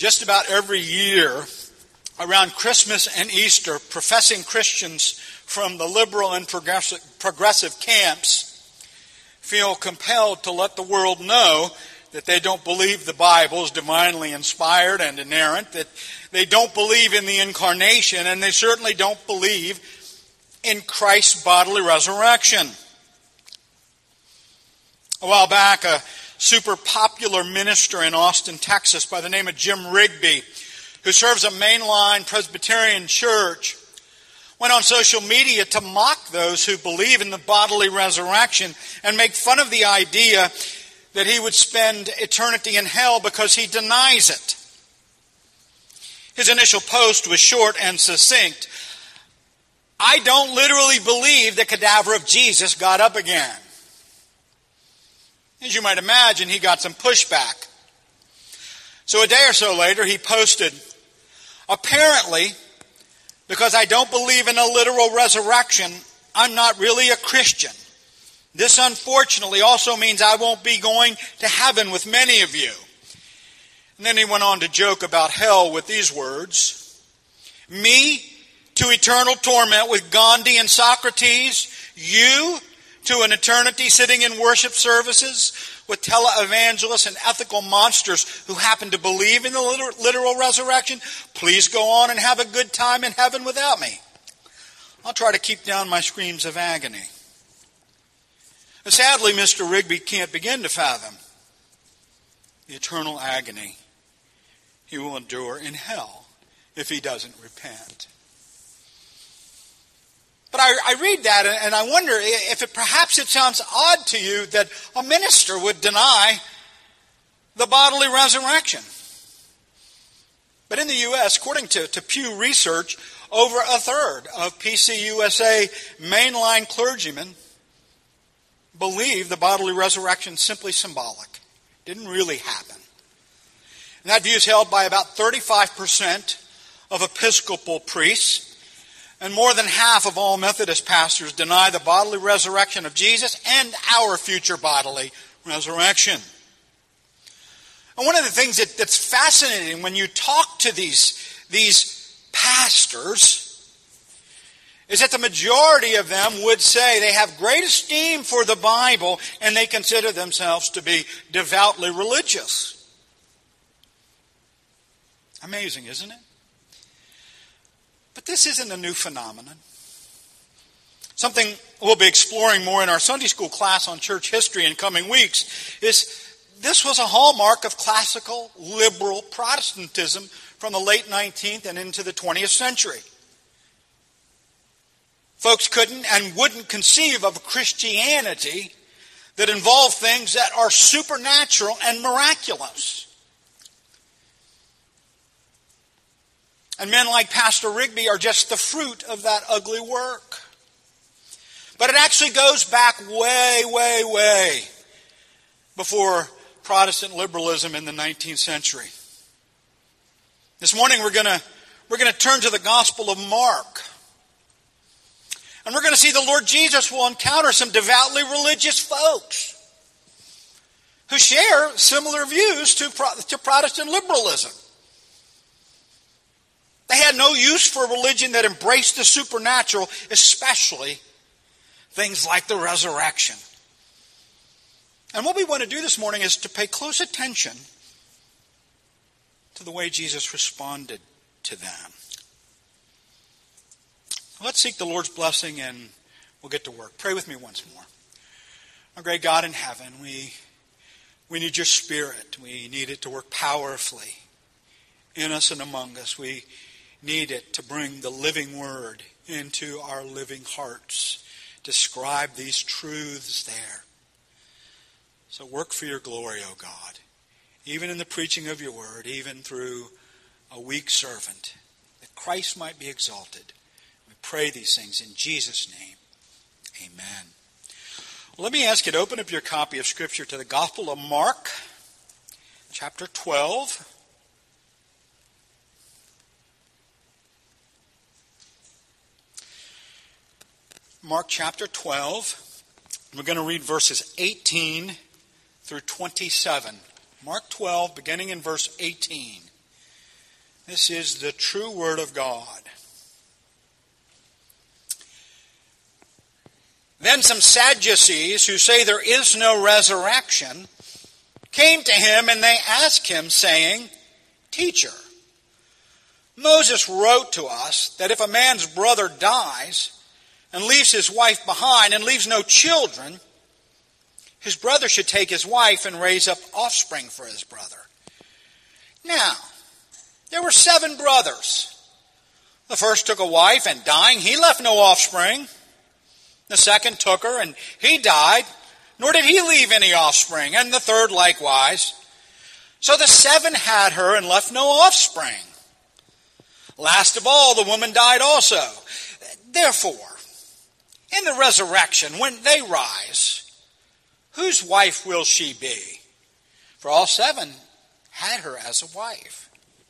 Just about every year, around Christmas and Easter, professing Christians from the liberal and progressive camps feel compelled to let the world know that they don't believe the Bible is divinely inspired and inerrant, that they don't believe in the incarnation, and they certainly don't believe in Christ's bodily resurrection. A while back, a super popular minister in Austin, Texas, by the name of Jim Rigby, who serves a mainline Presbyterian church, went on social media to mock those who believe in the bodily resurrection and make fun of the idea that he would spend eternity in hell because he denies it. His initial post was short and succinct. I don't literally believe the cadaver of Jesus got up again. As you might imagine, he got some pushback. So a day or so later, he posted, apparently, because I don't believe in a literal resurrection, I'm not really a Christian. This, unfortunately, also means I won't be going to heaven with many of you. And then he went on to joke about hell with these words. Me to eternal torment with Gandhi and Socrates. You to an eternity sitting in worship services with televangelists and ethical monsters who happen to believe in the literal resurrection. Please go on and have a good time in heaven without me. I'll try to keep down my screams of agony. Sadly, Mr. Rigby can't begin to fathom the eternal agony he will endure in hell if he doesn't repent. But I read that and I wonder if perhaps it sounds odd to you that a minister would deny the bodily resurrection. But in the U.S., according to Pew Research, over a third of PCUSA mainline clergymen believe the bodily resurrection is simply symbolic. It didn't really happen. And that view is held by about 35% of Episcopal priests. And more than half of all Methodist pastors deny the bodily resurrection of Jesus and our future bodily resurrection. And one of the things that's fascinating when you talk to these pastors is that the majority of them would say they have great esteem for the Bible and they consider themselves to be devoutly religious. Amazing, isn't it? But this isn't a new phenomenon. Something we'll be exploring more in our Sunday school class on church history in coming weeks is this was a hallmark of classical liberal Protestantism from the late 19th and into the 20th century. Folks couldn't and wouldn't conceive of a Christianity that involved things that are supernatural and miraculous. And men like Pastor Rigby are just the fruit of that ugly work. But it actually goes back way, way, way before Protestant liberalism in the 19th century. This morning we're going to turn to the Gospel of Mark. And we're going to see the Lord Jesus will encounter some devoutly religious folks who share similar views to Protestant liberalism. They had no use for a religion that embraced the supernatural, especially things like the resurrection. And what we want to do this morning is to pay close attention to the way Jesus responded to them. Let's seek the Lord's blessing and we'll get to work. Pray with me once more. Our great God in heaven, we need your Spirit. We need it to work powerfully in us and among us. We need it to bring the living word into our living hearts. Describe these truths there. So work for your glory, O God, even in the preaching of your word, even through a weak servant, that Christ might be exalted. We pray these things in Jesus' name. Amen. Well, let me ask you to open up your copy of Scripture to the Gospel of Mark, chapter 12. Mark chapter 12. We're going to read verses 18 through 27. Mark 12, beginning in verse 18. This is the true word of God. Then some Sadducees, who say there is no resurrection, came to him, and they asked him, saying, Teacher, Moses wrote to us that if a man's brother dies and leaves his wife behind and leaves no children, his brother should take his wife and raise up offspring for his brother. Now, there were 7 brothers. The first took a wife, and dying, he left no offspring. The second took her, and he died, nor did he leave any offspring, and the third likewise. So the 7 had her and left no offspring. Last of all, the woman died also. Therefore, in the resurrection, when they rise, whose wife will she be? For all 7 had her as a wife.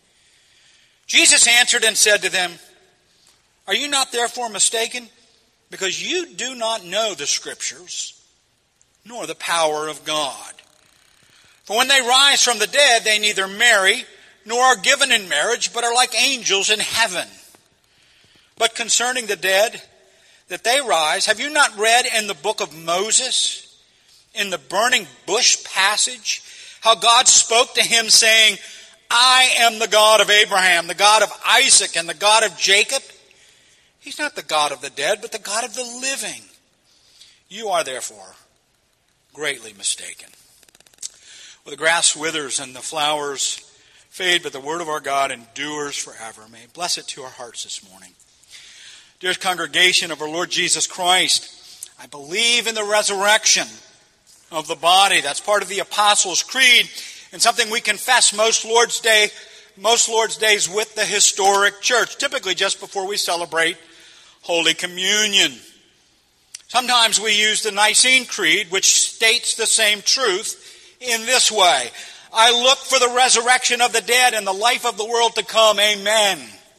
Jesus answered and said to them, Are you not therefore mistaken? Because you do not know the Scriptures, nor the power of God. For when they rise from the dead, they neither marry, nor are given in marriage, but are like angels in heaven. But concerning the dead, that they rise, have you not read in the book of Moses, in the burning bush passage, how God spoke to him, saying, I am the God of Abraham, the God of Isaac, and the God of Jacob? He's not the God of the dead, but the God of the living. You are therefore greatly mistaken. Well, the grass withers and the flowers fade, but the word of our God endures forever. May it bless it to our hearts this morning. Dearest congregation of our Lord Jesus Christ, I believe in the resurrection of the body. That's part of the Apostles' Creed, and something we confess most Lord's Days with the historic church, typically just before we celebrate Holy Communion. Sometimes we use the Nicene Creed, which states the same truth in this way. I look for the resurrection of the dead and the life of the world to come. Amen.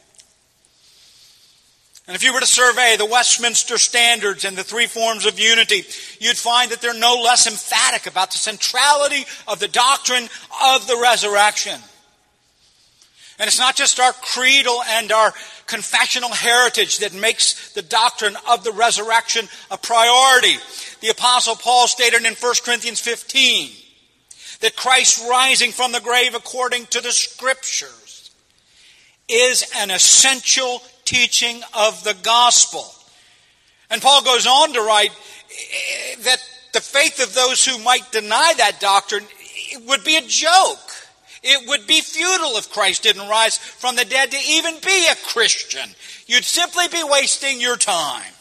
And if you were to survey the Westminster Standards and the 3 forms of unity, you'd find that they're no less emphatic about the centrality of the doctrine of the resurrection. And it's not just our creedal and our confessional heritage that makes the doctrine of the resurrection a priority. The Apostle Paul stated in 1 Corinthians 15 that Christ rising from the grave according to the Scriptures is an essential teaching of the gospel. And Paul goes on to write that the faith of those who might deny that doctrine would be a joke. It would be futile if Christ didn't rise from the dead to even be a Christian. You'd simply be wasting your time.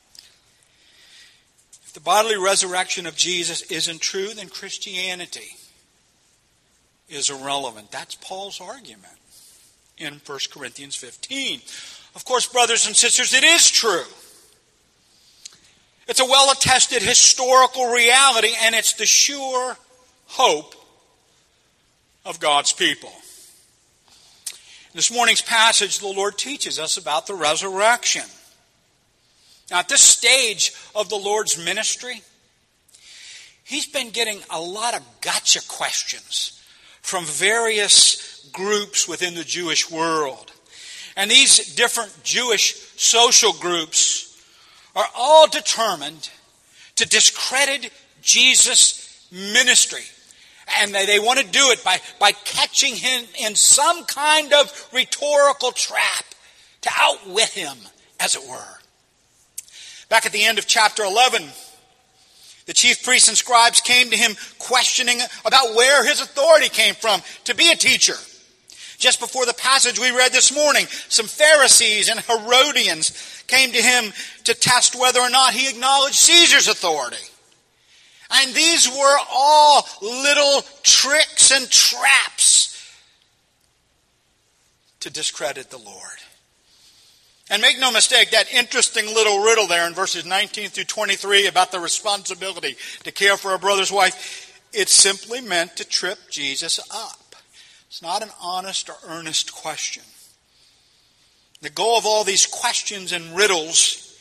If the bodily resurrection of Jesus isn't true, then Christianity is irrelevant. That's Paul's argument in 1 Corinthians 15. Of course, brothers and sisters, it is true. It's a well-attested historical reality, and it's the sure hope of God's people. In this morning's passage, the Lord teaches us about the resurrection. Now, at this stage of the Lord's ministry, He's been getting a lot of gotcha questions from various groups within the Jewish world. And these different Jewish social groups are all determined to discredit Jesus' ministry. And they want to do it by catching him in some kind of rhetorical trap to outwit him, as it were. Back at the end of chapter 11, the chief priests and scribes came to him questioning about where his authority came from to be a teacher. Just before the passage we read this morning, some Pharisees and Herodians came to him to test whether or not he acknowledged Caesar's authority. And these were all little tricks and traps to discredit the Lord. And make no mistake, that interesting little riddle there in verses 19 through 23 about the responsibility to care for a brother's wife, it's simply meant to trip Jesus up. It's not an honest or earnest question. The goal of all these questions and riddles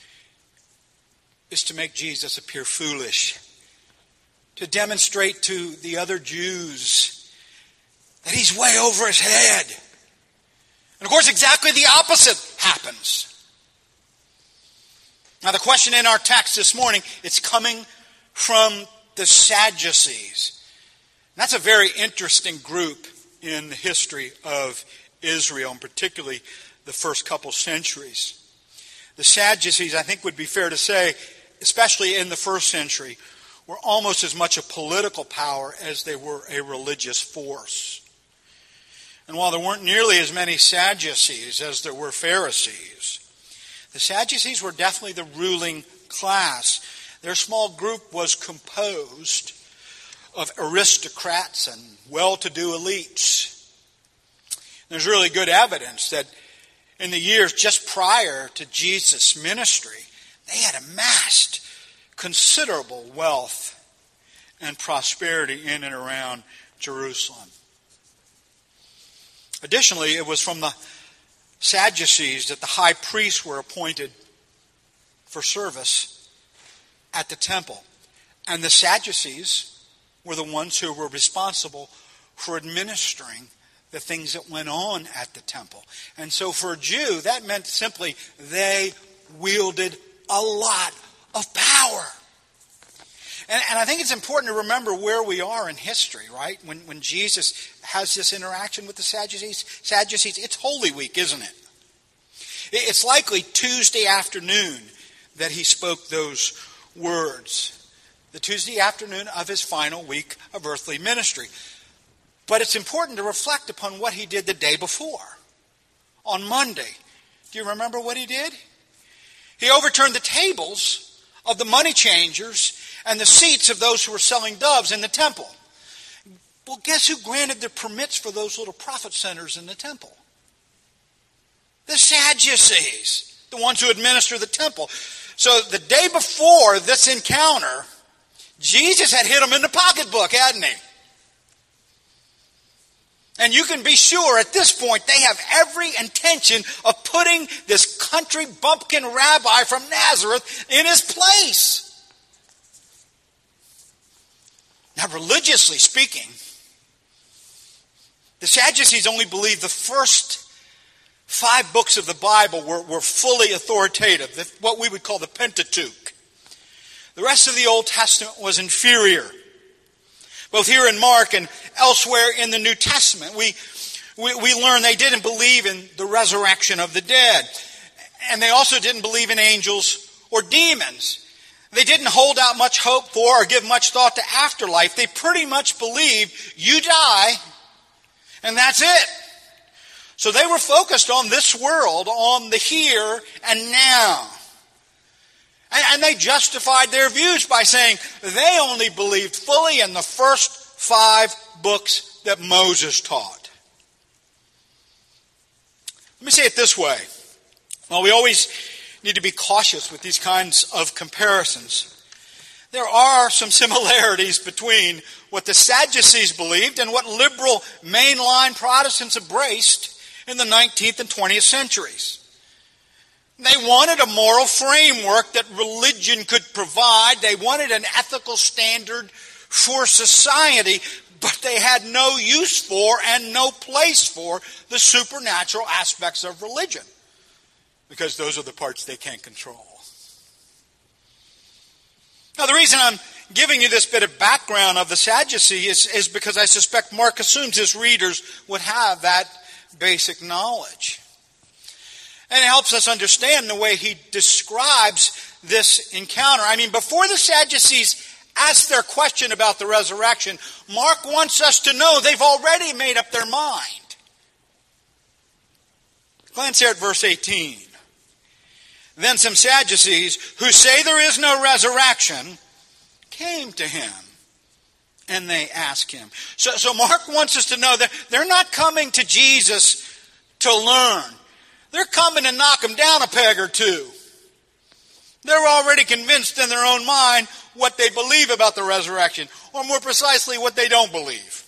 is to make Jesus appear foolish, to demonstrate to the other Jews that he's way over his head, And of course, exactly the opposite happens. Now, the question in our text this morning, it's coming from the Sadducees. And that's a very interesting group in the history of Israel, and particularly the first couple centuries. The Sadducees, I think would be fair to say, especially in the first century, were almost as much a political power as they were a religious force. And while there weren't nearly as many Sadducees as there were Pharisees, the Sadducees were definitely the ruling class. Their small group was composed of aristocrats and well-to-do elites. There's really good evidence that in the years just prior to Jesus' ministry, they had amassed considerable wealth and prosperity in and around Jerusalem. Additionally, it was from the Sadducees that the high priests were appointed for service at the temple. And the Sadducees were the ones who were responsible for administering the things that went on at the temple. And so for a Jew, that meant simply they wielded a lot of power. And I think it's important to remember where we are in history, right? When Jesus has this interaction with the Sadducees, it's Holy Week, isn't it? It's likely Tuesday afternoon that he spoke those words. The Tuesday afternoon of his final week of earthly ministry. But it's important to reflect upon what he did the day before, on Monday. Do you remember what he did? He overturned the tables of the money changers and the seats of those who were selling doves in the temple. Well, guess who granted the permits for those little profit centers in the temple? The Sadducees, the ones who administer the temple. So the day before this encounter, Jesus had hit them in the pocketbook, hadn't he? And you can be sure at this point they have every intention of putting this country bumpkin rabbi from Nazareth in his place. Now, religiously speaking, the Sadducees only believed the first 5 books of the Bible were fully authoritative, what we would call the Pentateuch. The rest of the Old Testament was inferior. Both here in Mark and elsewhere in the New Testament, we learn they didn't believe in the resurrection of the dead. And they also didn't believe in angels or demons. They didn't hold out much hope for or give much thought to afterlife. They pretty much believed you die and that's it. So they were focused on this world, on the here and now. And they justified their views by saying they only believed fully in the first 5 books that Moses taught. Let me say it this way. Well, we always need to be cautious with these kinds of comparisons. There are some similarities between what the Sadducees believed and what liberal mainline Protestants embraced in the 19th and 20th centuries. They wanted a moral framework that religion could provide. They wanted an ethical standard for society, but they had no use for and no place for the supernatural aspects of religion, because those are the parts they can't control. Now, the reason I'm giving you this bit of background of the Sadducees is because I suspect Mark assumes his readers would have that basic knowledge. And it helps us understand the way he describes this encounter. I mean, before the Sadducees ask their question about the resurrection, Mark wants us to know they've already made up their mind. Glance here at verse 18. Then some Sadducees, who say there is no resurrection, came to him. And they asked him. So Mark wants us to know that they're not coming to Jesus to learn. They're coming to knock him down a peg or two. They're already convinced in their own mind what they believe about the resurrection, or more precisely, what they don't believe.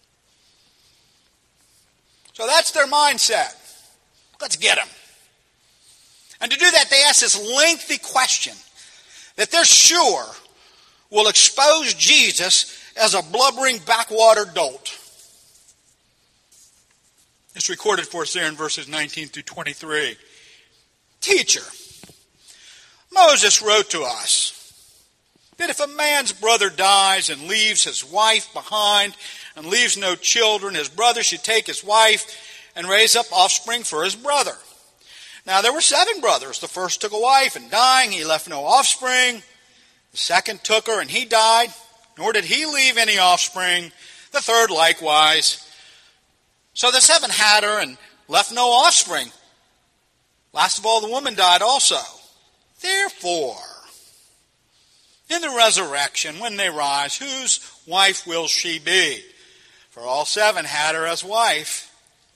So that's their mindset. Let's get them. And to do that, they ask this lengthy question that they're sure will expose Jesus as a blubbering backwater dolt. It's It's recorded for us there in verses 19 through 23. Teacher, Moses wrote to us that if a man's brother dies and leaves his wife behind and leaves no children, his brother should take his wife and raise up offspring for his brother. Now there were 7 brothers. The first took a wife, and dying he left no offspring. The second took her, and he died, nor did he leave any offspring. The third likewise. So the 7 had her and left no offspring. Last of all, the woman died also. Therefore, in the resurrection, when they rise, whose wife will she be? For all 7 had her as wife.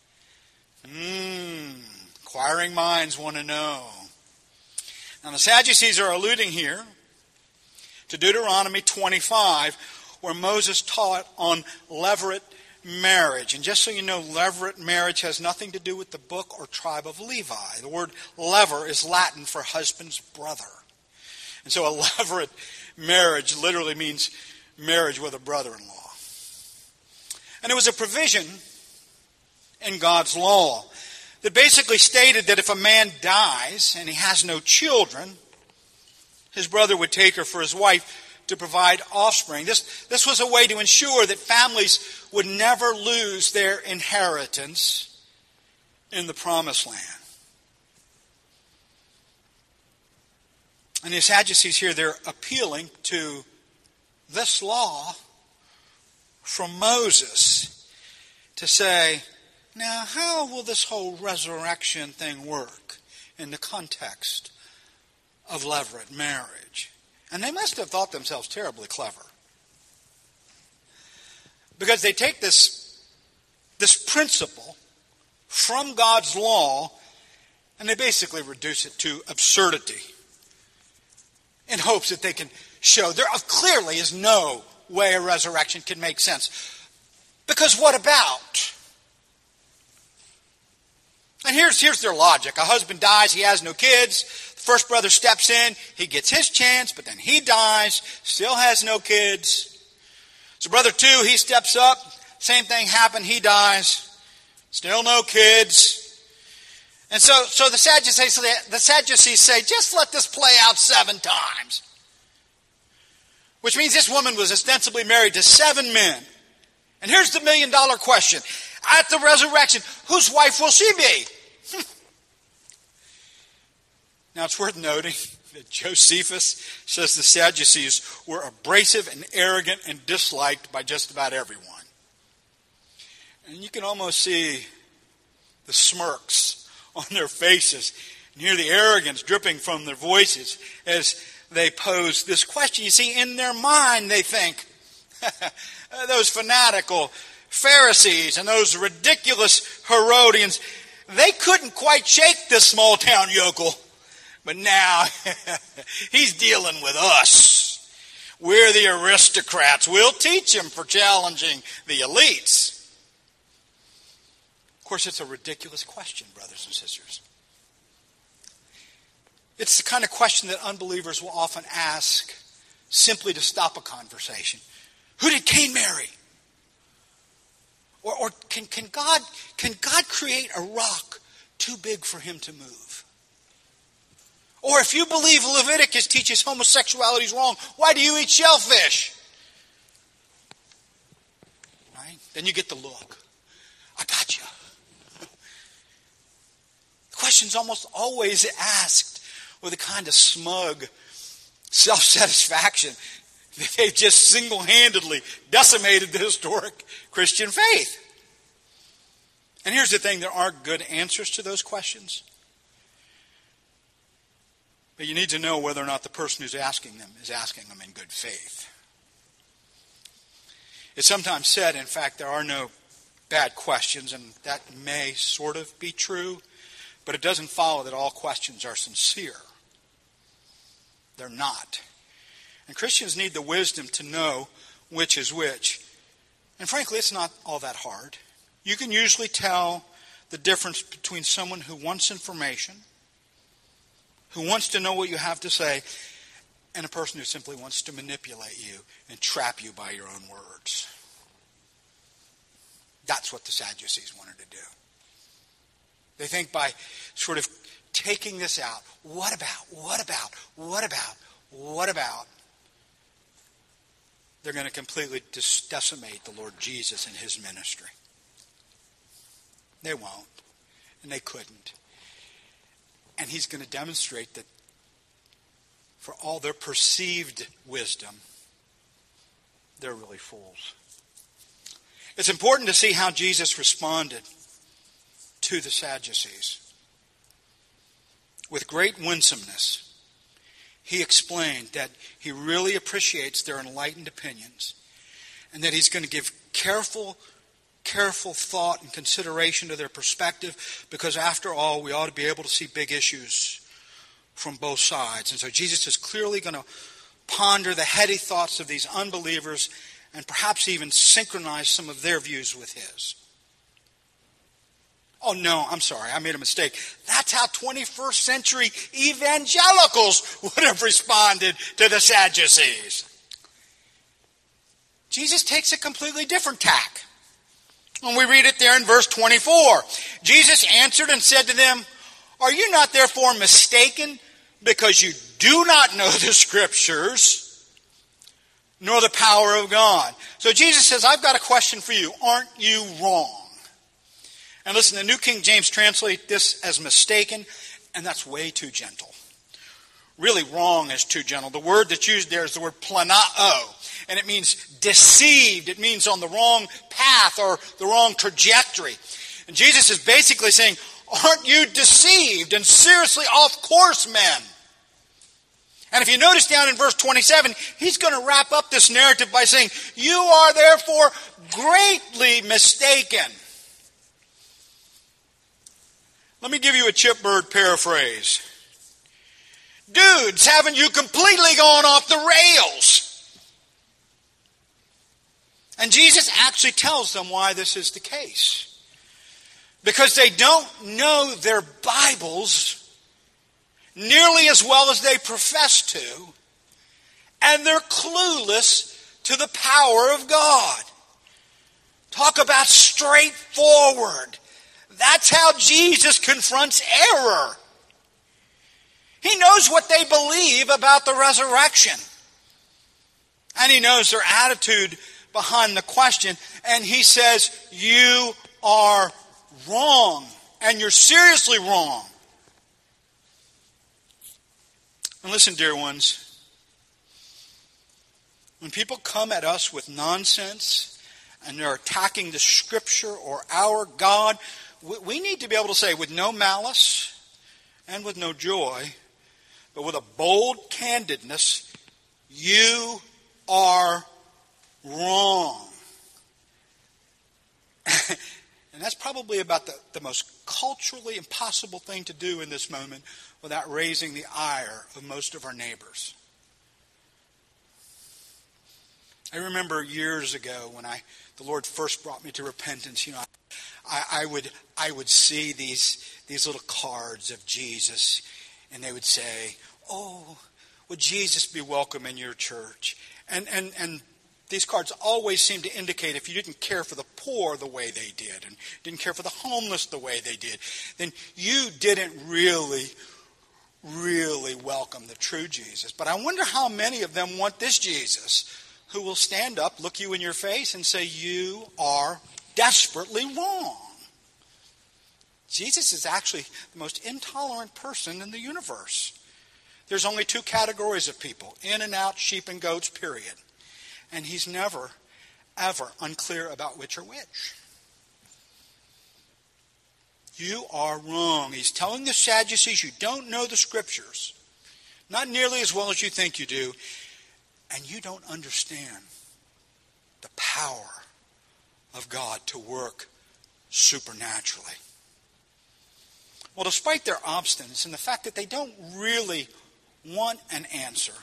Inquiring minds want to know. Now the Sadducees are alluding here to Deuteronomy 25, where Moses taught on levirate marriage. And just so you know, levirate marriage has nothing to do with the book or tribe of Levi. The word lever is Latin for husband's brother. And so a levirate marriage literally means marriage with a brother-in-law. And it was a provision in God's law that basically stated that if a man dies and he has no children, his brother would take her for his wife to provide offspring. This was a way to ensure that families would never lose their inheritance in the promised land. And the Sadducees here, they're appealing to this law from Moses to say, now how will this whole resurrection thing work in the context of levirate marriage? And they must have thought themselves terribly clever. Because they take this principle from God's law and they basically reduce it to absurdity in hopes that they can show there clearly is no way a resurrection can make sense. Because what about? And here's their logic. A husband dies, he has no kids. The first brother steps in, he gets his chance, but then he dies, still has no kids. So brother 2, he steps up, same thing happened, he dies, still no kids. And so the Sadducees say, just let this play out 7 times. Which means this woman was ostensibly married to 7 men. And here's the $1 million question. At the resurrection, whose wife will she be? Now it's worth noting that Josephus says the Sadducees were abrasive and arrogant and disliked by just about everyone. And you can almost see the smirks on their faces and hear the arrogance dripping from their voices as they pose this question. You see, in their mind they think, those fanatical Pharisees and those ridiculous Herodians, they couldn't quite shake this small town yokel. But now he's dealing with us. We're the aristocrats. We'll teach him for challenging the elites. Of course, it's a ridiculous question, brothers and sisters. It's the kind of question that unbelievers will often ask simply to stop a conversation. Who did Cain marry? Or can God create a rock too big for him to move? Or if you believe Leviticus teaches homosexuality is wrong, why do you eat shellfish? Right? Then you get the look. I got you. The question's almost always asked with a kind of smug self-satisfaction that they've just single-handedly decimated the historic Christian faith. And here's the thing, there aren't good answers to those questions. But you need to know whether or not the person who's asking them is asking them in good faith. It's sometimes said, in fact, there are no bad questions, and that may sort of be true, but it doesn't follow that all questions are sincere. They're not. And Christians need the wisdom to know which is which. And frankly, it's not all that hard. You can usually tell the difference between someone who wants information, who wants to know what you have to say, and a person who simply wants to manipulate you and trap you by your own words. That's what the Sadducees wanted to do. They think by sort of taking this out, what about? They're going to completely decimate the Lord Jesus and his ministry. They won't, and they couldn't. And he's going to demonstrate that for all their perceived wisdom, they're really fools. It's important to see how Jesus responded to the Sadducees. With great winsomeness, he explained that he really appreciates their enlightened opinions and that he's going to give careful thought and consideration to their perspective, because after all, we ought to be able to see big issues from both sides. And so Jesus is clearly going to ponder the heady thoughts of these unbelievers and perhaps even synchronize some of their views with his. Oh no, I'm sorry, I made a mistake. That's how 21st century evangelicals would have responded to the Sadducees. Jesus takes a completely different tack. And we read it there in verse 24. Jesus answered and said to them, "Are you not therefore mistaken because you do not know the Scriptures, nor the power of God?" So Jesus says, I've got a question for you. Aren't you wrong? And listen, the New King James translate this as mistaken, and that's way too gentle. Really, wrong is too gentle. The word that's used there is the word planao, and it means deceived. It means on the wrong path or the wrong trajectory. And Jesus is basically saying, aren't you deceived and seriously off course, men? And if you notice down in verse 27, he's going to wrap up this narrative by saying, you are therefore greatly mistaken. Let me give you a chipbird paraphrase. Dudes, haven't you completely gone off the rails? And Jesus actually tells them why this is the case. Because they don't know their Bibles nearly as well as they profess to, and they're clueless to the power of God. Talk about straightforward. That's how Jesus confronts error. He knows what they believe about the resurrection. And he knows their attitude behind the question. And he says, you are wrong. And you're seriously wrong. And listen, dear ones. When people come at us with nonsense and they're attacking the Scripture or our God, we need to be able to say with no malice and with no joy, but with a bold candidness, you are wrong. And that's probably about the most culturally impossible thing to do in this moment without raising the ire of most of our neighbors. I remember years ago when the Lord first brought me to repentance, I would see these little cards of Jesus, and they would say, "Oh, would Jesus be welcome in your church?" And these cards always seemed to indicate if you didn't care for the poor the way they did, and didn't care for the homeless the way they did, then you didn't really welcome the true Jesus. But I wonder how many of them want this Jesus, who will stand up, look you in your face, and say, you are desperately wrong. Jesus is actually the most intolerant person in the universe. There's only two categories of people, in and out, sheep and goats, period. And he's never, ever unclear about which are which. You are wrong. He's telling the Sadducees, you don't know the Scriptures, not nearly as well as you think you do, and you don't understand the power of God to work supernaturally. Well, despite their obstinance and the fact that they don't really want an answer,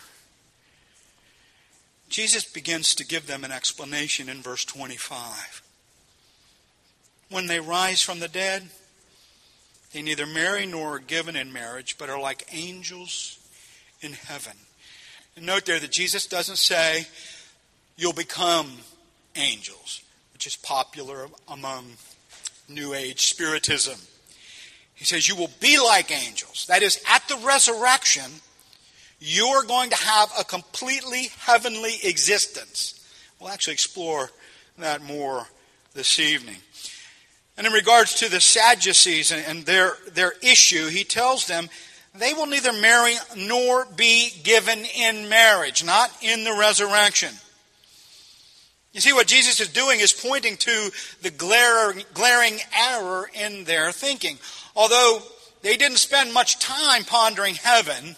Jesus begins to give them an explanation in verse 25. When they rise from the dead, they neither marry nor are given in marriage, but are like angels in heaven. And note there that Jesus doesn't say you'll become angels, which is popular among New Age Spiritism. He says you will be like angels. That is, at the resurrection, you are going to have a completely heavenly existence. We'll actually explore that more this evening. And in regards to the Sadducees and their issue, he tells them they will neither marry nor be given in marriage, not in the resurrection. You see, what Jesus is doing is pointing to the glaring error in their thinking. Although they didn't spend much time pondering heaven,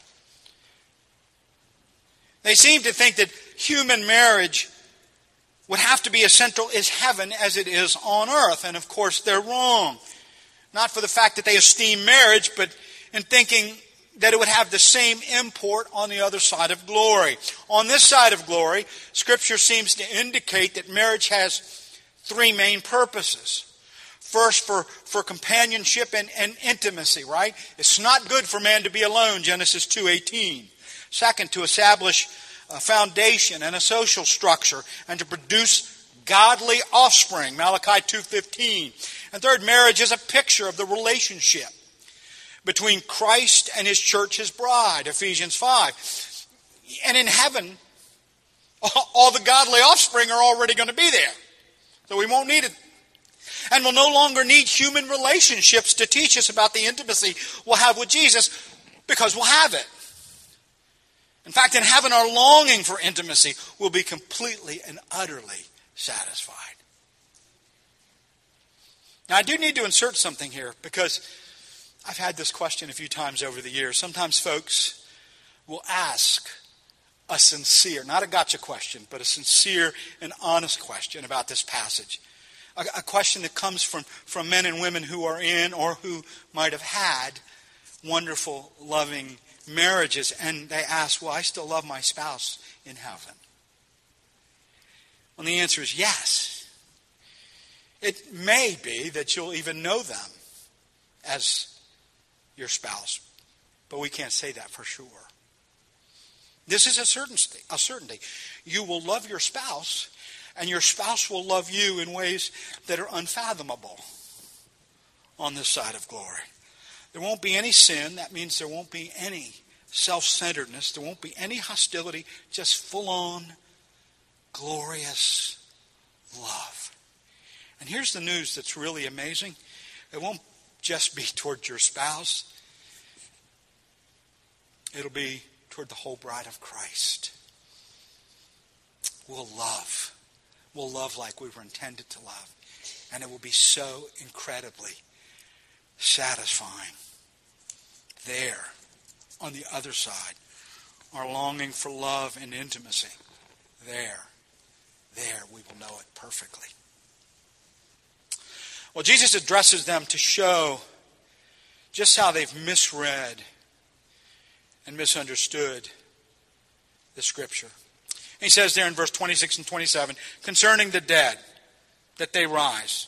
they seem to think that human marriage would have to be as central as heaven as it is on earth. And of course, they're wrong. Not for the fact that they esteem marriage, but in thinking that it would have the same import on the other side of glory. On this side of glory, Scripture seems to indicate that marriage has three main purposes. First, for companionship and intimacy, right? It's not good for man to be alone, Genesis 2:18. Second, to establish a foundation and a social structure and to produce godly offspring, Malachi 2:15. And third, marriage is a picture of the relationship between Christ and His church, His bride, Ephesians 5. And in heaven, all the godly offspring are already going to be there. So we won't need it. And we'll no longer need human relationships to teach us about the intimacy we'll have with Jesus, because we'll have it. In fact, in heaven, our longing for intimacy will be completely and utterly satisfied. Now, I do need to insert something here, because I've had this question a few times over the years. Sometimes folks will ask a sincere, not a gotcha question, but a sincere and honest question about this passage. A question that comes from men and women who are in or who might have had wonderful, loving marriages. And they ask, well, I still love my spouse in heaven. Well, the answer is yes. It may be that you'll even know them as your spouse, but we can't say that for sure. This is a certainty. You will love your spouse, and your spouse will love you in ways that are unfathomable on this side of glory. There won't be any sin. That means there won't be any self-centeredness. There won't be any hostility. Just full-on, glorious love. And here's the news that's really amazing. It won't just be toward your spouse. It'll be toward the whole bride of Christ. We'll love. We'll love like we were intended to love. And it will be so incredibly satisfying. There, on the other side, our longing for love and intimacy. There, we will know it perfectly. Well, Jesus addresses them to show just how they've misread and misunderstood the Scripture. He says there in verse 26 and 27, concerning the dead, that they rise.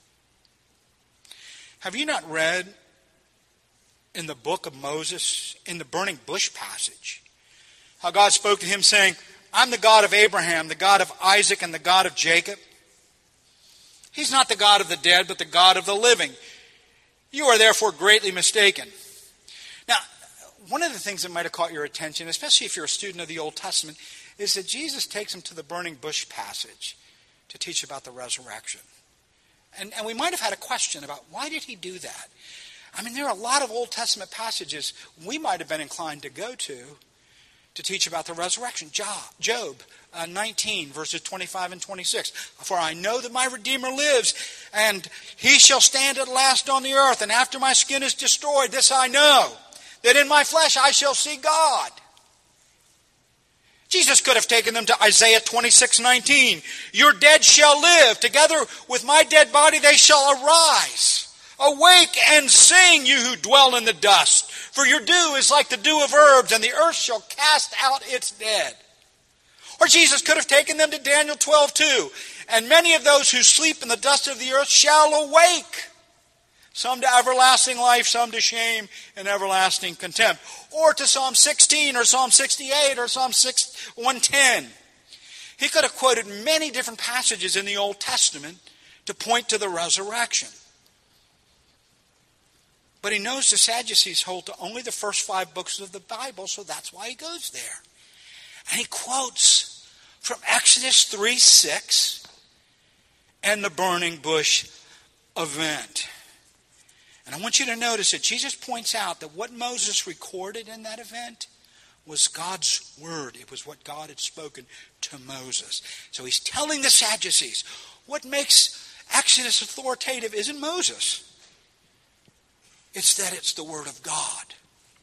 Have you not read in the book of Moses, in the burning bush passage, how God spoke to him saying, I'm the God of Abraham, the God of Isaac, and the God of Jacob? He's not the God of the dead, but the God of the living. You are therefore greatly mistaken. Now, one of the things that might have caught your attention, especially if you're a student of the Old Testament, is that Jesus takes them to the burning bush passage to teach about the resurrection. And we might have had a question about why did he do that? I mean, there are a lot of Old Testament passages we might have been inclined to go to teach about the resurrection. Job 19, verses 25 and 26. For I know that my Redeemer lives, and he shall stand at last on the earth, and after my skin is destroyed, this I know, that in my flesh I shall see God. Jesus could have taken them to Isaiah 26:19. Your dead shall live. Together with my dead body they shall arise. Awake and sing, you who dwell in the dust. For your dew is like the dew of herbs, and the earth shall cast out its dead. Or Jesus could have taken them to Daniel 12:2. And many of those who sleep in the dust of the earth shall awake. Some to everlasting life, some to shame and everlasting contempt. Or to Psalm 16 or Psalm 68 or Psalm 110. He could have quoted many different passages in the Old Testament to point to the resurrection. But he knows the Sadducees hold to only the first 5 books of the Bible, so that's why he goes there. And he quotes from Exodus 3:6 and the burning bush event. And I want you to notice that Jesus points out that what Moses recorded in that event was God's word. It was what God had spoken to Moses. So he's telling the Sadducees, what makes Exodus authoritative isn't Moses. It's that it's the word of God.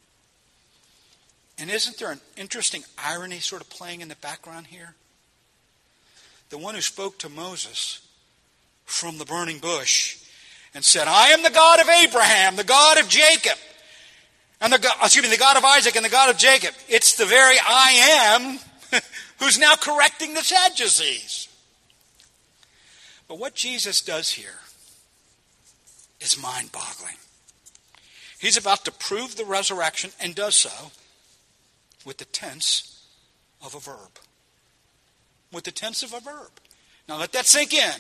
And isn't there an interesting irony sort of playing in the background here? The one who spoke to Moses from the burning bush and said, I am the God of Abraham, the God of Jacob, and the God of Isaac and the God of Jacob. It's the very I am who's now correcting the Sadducees. But what Jesus does here is mind-boggling. He's about to prove the resurrection and does so with the tense of a verb. With the tense of a verb. Now let that sink in.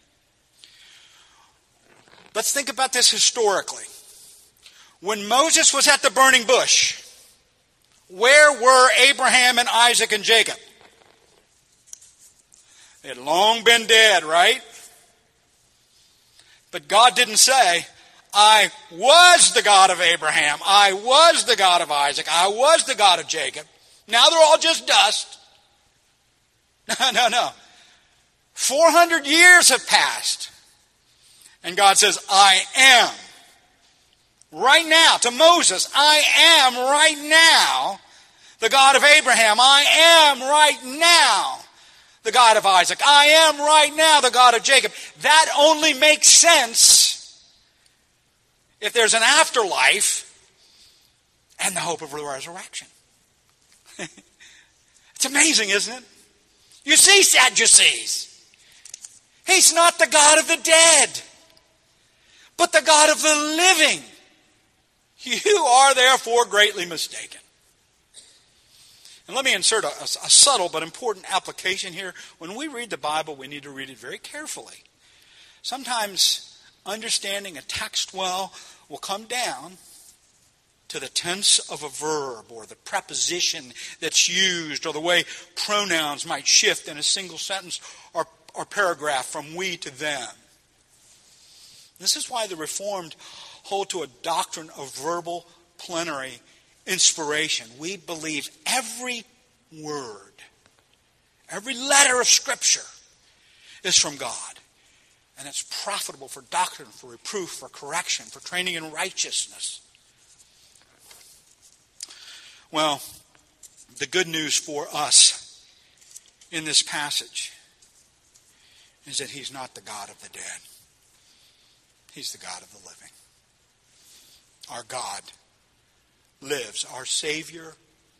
Let's think about this historically. When Moses was at the burning bush, where were Abraham and Isaac and Jacob? They had long been dead, right? But God didn't say, I was the God of Abraham. I was the God of Isaac. I was the God of Jacob. Now they're all just dust. No. 400 years have passed. And God says, I am. Right now, to Moses, I am right now the God of Abraham. I am right now the God of Isaac. I am right now the God of Jacob. That only makes sense if there's an afterlife and the hope of the resurrection. It's amazing, isn't it? You see, Sadducees, he's not the God of the dead, but the God of the living. You are therefore greatly mistaken. And let me insert a subtle but important application here. When we read the Bible, we need to read it very carefully. Sometimes understanding a text well will come down to the tense of a verb or the preposition that's used or the way pronouns might shift in a single sentence or paragraph from we to them. This is why the Reformed hold to a doctrine of verbal plenary inspiration. We believe every word, every letter of Scripture is from God. And it's profitable for doctrine, for reproof, for correction, for training in righteousness. Well, the good news for us in this passage is that he's not the God of the dead. He's the God of the living. Our God lives. Our Savior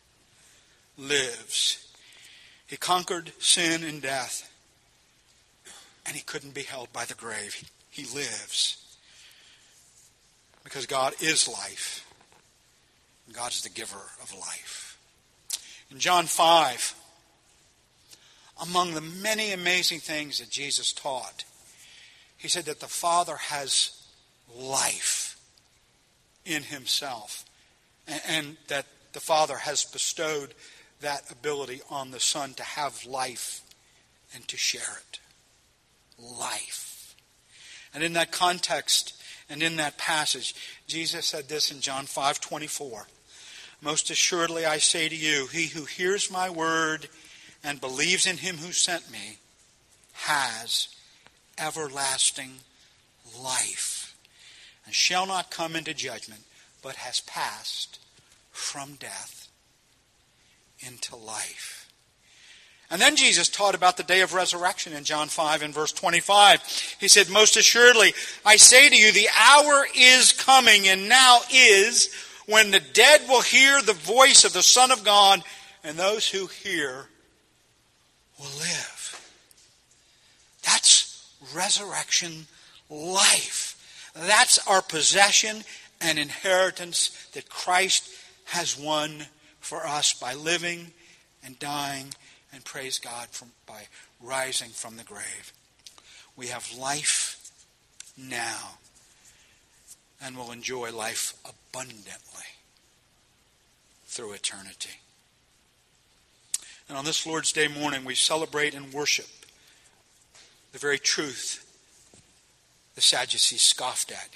lives. He conquered sin and death. And he couldn't be held by the grave. He lives. Because God is life. And God is the giver of life. In John 5, among the many amazing things that Jesus taught, he said that the Father has life in himself. And that the Father has bestowed that ability on the Son to have life and to share it. Life. And in that context and in that passage, Jesus said this in John 5:24. Most assuredly I say to you, he who hears my word and believes in him who sent me has everlasting life and shall not come into judgment, but has passed from death into life. And then Jesus taught about the day of resurrection in John 5 and verse 25. He said, most assuredly, I say to you, the hour is coming and now is when the dead will hear the voice of the Son of God, and those who hear will live. That's resurrection life. That's our possession and inheritance that Christ has won for us by living and dying and praise God by rising from the grave. We have life now. and will enjoy life abundantly through eternity. And on this Lord's Day morning, we celebrate and worship the very truth the Sadducees scoffed at.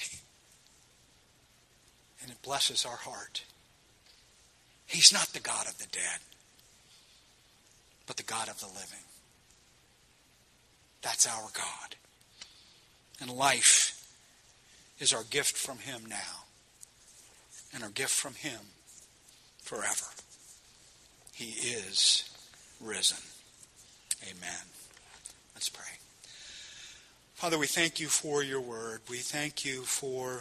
And it blesses our heart. He's not the God of the dead, but the God of the living. That's our God. And life is our gift from Him now, and our gift from Him forever. He is risen. Amen. Let's pray. Father, we thank you for your word. We thank you for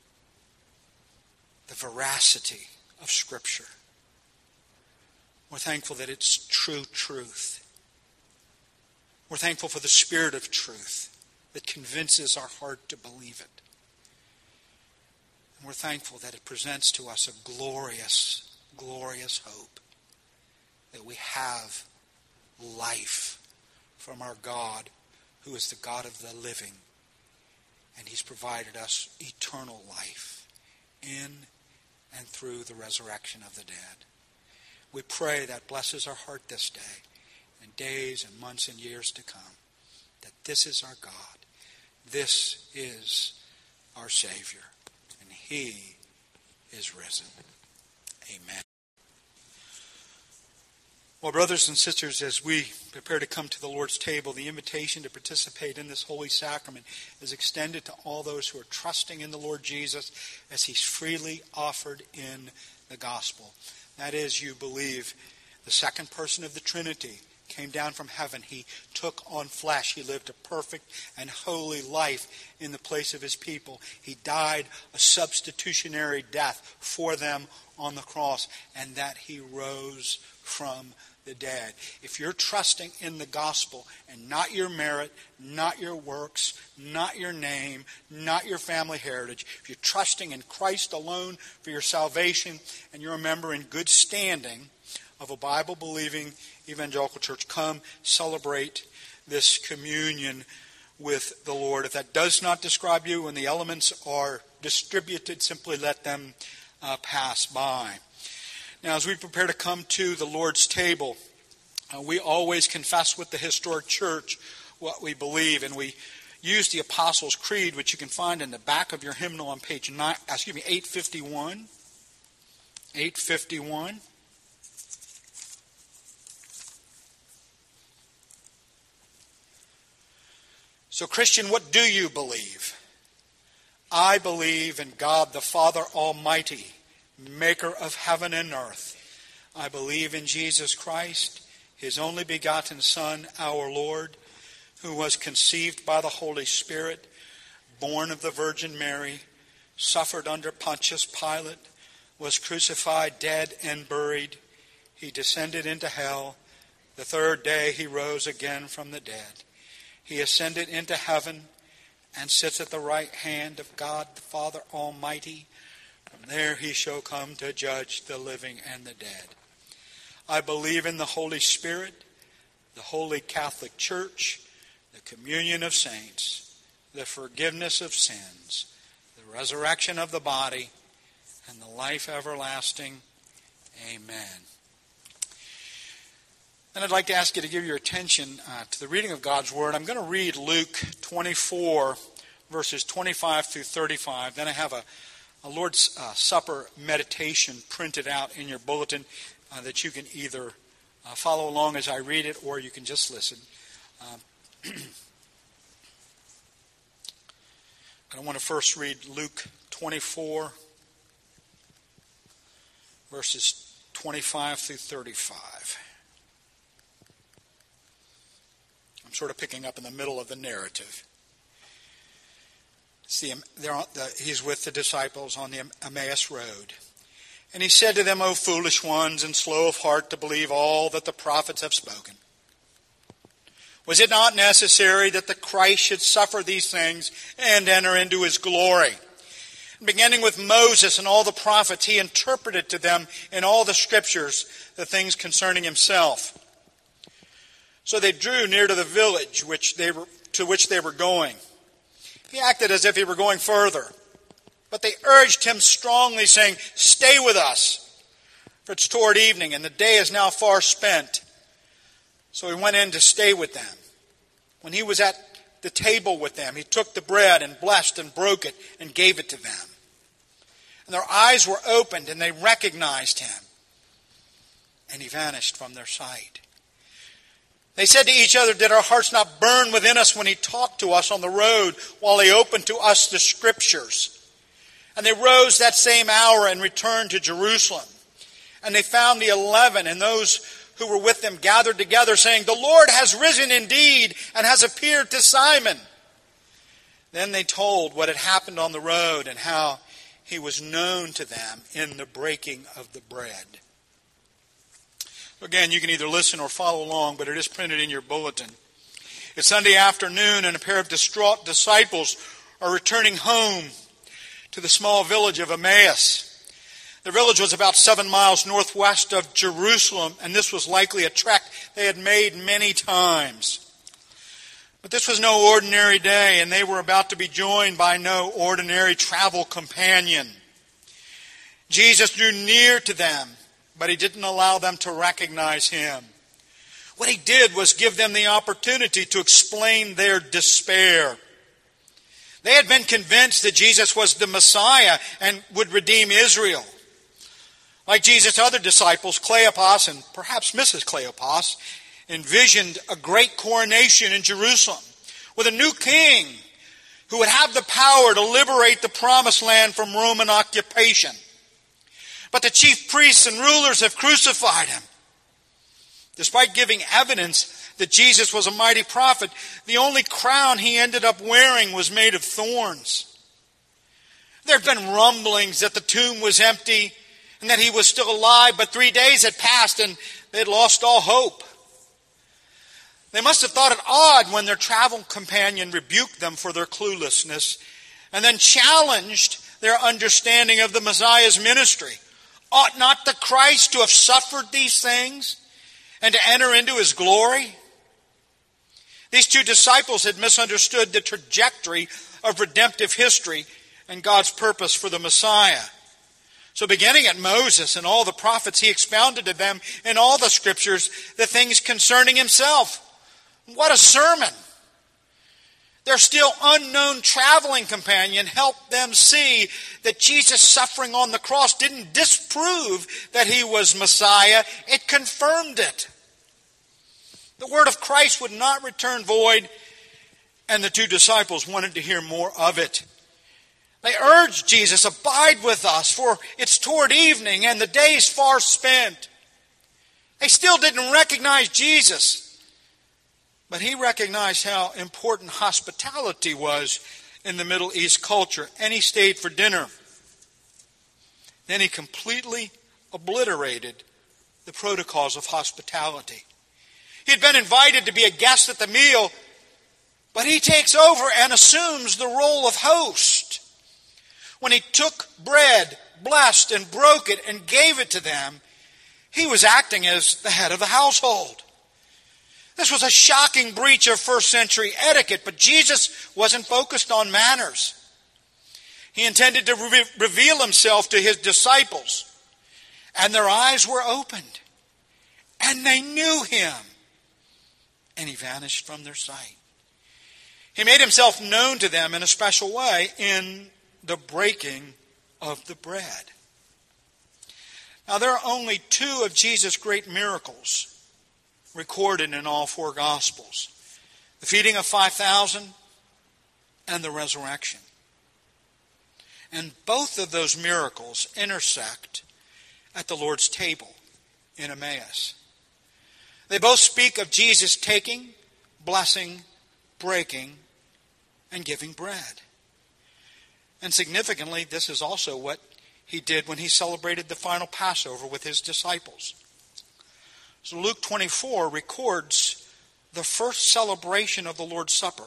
the veracity of Scripture. We're thankful that it's true truth. We're thankful for the Spirit of truth that convinces our heart to believe it. And we're thankful that it presents to us a glorious, glorious hope that we have life from our God, who is the God of the living. And He's provided us eternal life in and through the resurrection of the dead. We pray that blesses our heart this day, and days and months and years to come, that this is our God. This is our Savior, and He is risen. Amen. Well, brothers and sisters, as we prepare to come to the Lord's table, the invitation to participate in this holy sacrament is extended to all those who are trusting in the Lord Jesus as He's freely offered in the gospel. That is, you believe the second person of the Trinity came down from heaven. He took on flesh. He lived a perfect and holy life in the place of His people. He died a substitutionary death for them on the cross, and that He rose from the dead. If you're trusting in the gospel and not your merit, not your works, not your name, not your family heritage, if you're trusting in Christ alone for your salvation, and you're a member in good standing of a Bible-believing evangelical church, come celebrate this communion with the Lord. If that does not describe you, when the elements are distributed, simply let them pass by. Now, as we prepare to come to the Lord's table, we always confess with the historic church what we believe, and we use the Apostles' Creed, which you can find in the back of your hymnal on page 851. 851. So, Christian, what do you believe? I believe in God the Father Almighty, maker of heaven and earth. I believe in Jesus Christ, His only begotten Son, our Lord, who was conceived by the Holy Spirit, born of the Virgin Mary, suffered under Pontius Pilate, was crucified, dead, and buried. He descended into hell. The third day He rose again from the dead. He ascended into heaven and sits at the right hand of God the Father Almighty. From there He shall come to judge the living and the dead. I believe in the Holy Spirit, the Holy Catholic Church, the communion of saints, the forgiveness of sins, the resurrection of the body, and the life everlasting. Amen. And I'd like to ask you to give your attention to the reading of God's Word. I'm going to read Luke 24, verses 25 through 35. Then I have a Lord's Supper meditation printed out in your bulletin that you can either follow along as I read it, or you can just listen. But I want to first read Luke 24, verses 25 through 35. I'm sort of picking up in the middle of the narrative. He's with the disciples on the Emmaus Road. And He said to them, O foolish ones, and slow of heart to believe all that the prophets have spoken. Was it not necessary that the Christ should suffer these things and enter into His glory? Beginning with Moses and all the prophets, He interpreted to them in all the Scriptures the things concerning Himself. So they drew near to the village to which they were going. He acted as if He were going further. But they urged him strongly, saying, "Stay with us, for it's toward evening, and the day is now far spent." So he went in to stay with them. When he was at the table with them, he took the bread and blessed and broke it and gave it to them. And their eyes were opened, and they recognized him. And he vanished from their sight. They said to each other, "Did our hearts not burn within us when he talked to us on the road, while he opened to us the Scriptures?" And they rose that same hour and returned to Jerusalem. And they found the 11 and those who were with them gathered together, saying, "The Lord has risen indeed and has appeared to Simon." Then they told what had happened on the road and how he was known to them in the breaking of the bread. Again, you can either listen or follow along, but it is printed in your bulletin. It's Sunday afternoon, and a pair of distraught disciples are returning home to the small village of Emmaus. The village was about 7 miles northwest of Jerusalem, and this was likely a trek they had made many times. But this was no ordinary day, and they were about to be joined by no ordinary travel companion. Jesus drew near to them, but he didn't allow them to recognize him. What he did was give them the opportunity to explain their despair. They had been convinced that Jesus was the Messiah and would redeem Israel. Like Jesus' other disciples, Cleopas and perhaps Mrs. Cleopas envisioned a great coronation in Jerusalem with a new king who would have the power to liberate the promised land from Roman occupation. But the chief priests and rulers have crucified him. Despite giving evidence that Jesus was a mighty prophet, the only crown he ended up wearing was made of thorns. There had been rumblings that the tomb was empty and that he was still alive, but 3 days had passed and they had lost all hope. They must have thought it odd when their travel companion rebuked them for their cluelessness and then challenged their understanding of the Messiah's ministry. Ought not the Christ to have suffered these things and to enter into his glory? These two disciples had misunderstood the trajectory of redemptive history and God's purpose for the Messiah. So beginning at Moses and all the prophets, he expounded to them in all the Scriptures the things concerning himself. What a sermon! Their still unknown traveling companion helped them see that Jesus' suffering on the cross didn't disprove that he was Messiah, it confirmed it. The word of Christ would not return void, and the two disciples wanted to hear more of it. They urged Jesus, "Abide with us, for it's toward evening and the day is far spent." They still didn't recognize Jesus, but he recognized how important hospitality was in the Middle East culture, and he stayed for dinner. Then he completely obliterated the protocols of hospitality. He had been invited to be a guest at the meal, but he takes over and assumes the role of host. When he took bread, blessed and broke it and gave it to them, he was acting as the head of the household. This was a shocking breach of first century etiquette, but Jesus wasn't focused on manners. He intended to reveal himself to his disciples, and their eyes were opened, and they knew him, and he vanished from their sight. He made himself known to them in a special way in the breaking of the bread. Now, there are only 2 of Jesus' great miracles recorded in all 4 Gospels: the feeding of 5,000 and the resurrection. And both of those miracles intersect at the Lord's table in Emmaus. They both speak of Jesus taking, blessing, breaking, and giving bread. And significantly, this is also what he did when he celebrated the final Passover with his disciples. So Luke 24 records the first celebration of the Lord's Supper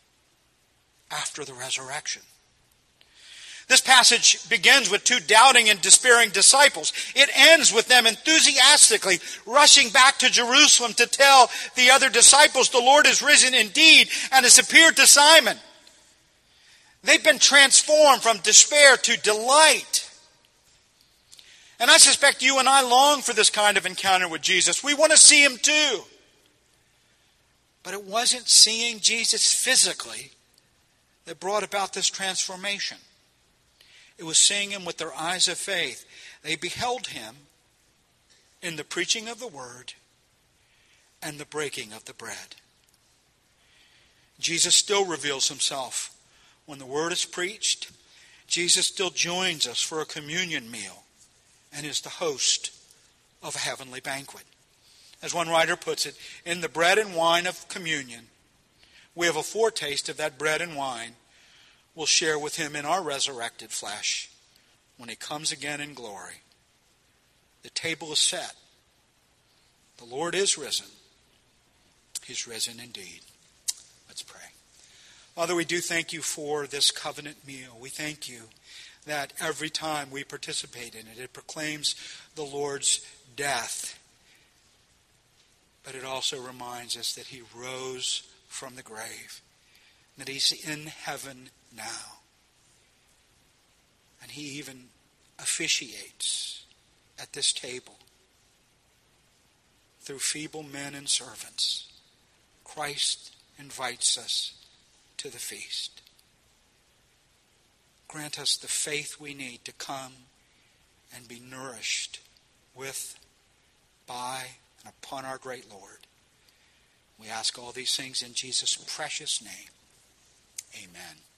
after the resurrection. This passage begins with 2 doubting and despairing disciples. It ends with them enthusiastically rushing back to Jerusalem to tell the other disciples, "The Lord is risen indeed and has appeared to Simon." They've been transformed from despair to delight. And I suspect you and I long for this kind of encounter with Jesus. We want to see Him too. But it wasn't seeing Jesus physically that brought about this transformation. It was seeing Him with their eyes of faith. They beheld Him in the preaching of the Word and the breaking of the bread. Jesus still reveals Himself when the Word is preached. Jesus still joins us for a communion meal and is the host of a heavenly banquet. As one writer puts it, in the bread and wine of communion, we have a foretaste of that bread and wine we'll share with Him in our resurrected flesh when He comes again in glory. The table is set. The Lord is risen. He's risen indeed. Let's pray. Father, we do thank You for this covenant meal. We thank You that every time we participate in it, it proclaims the Lord's death. But it also reminds us that He rose from the grave, that He's in heaven now. And He even officiates at this table through feeble men and servants. Christ invites us to the feast. Grant us the faith we need to come and be nourished with, by, and upon our great Lord. We ask all these things in Jesus' precious name. Amen.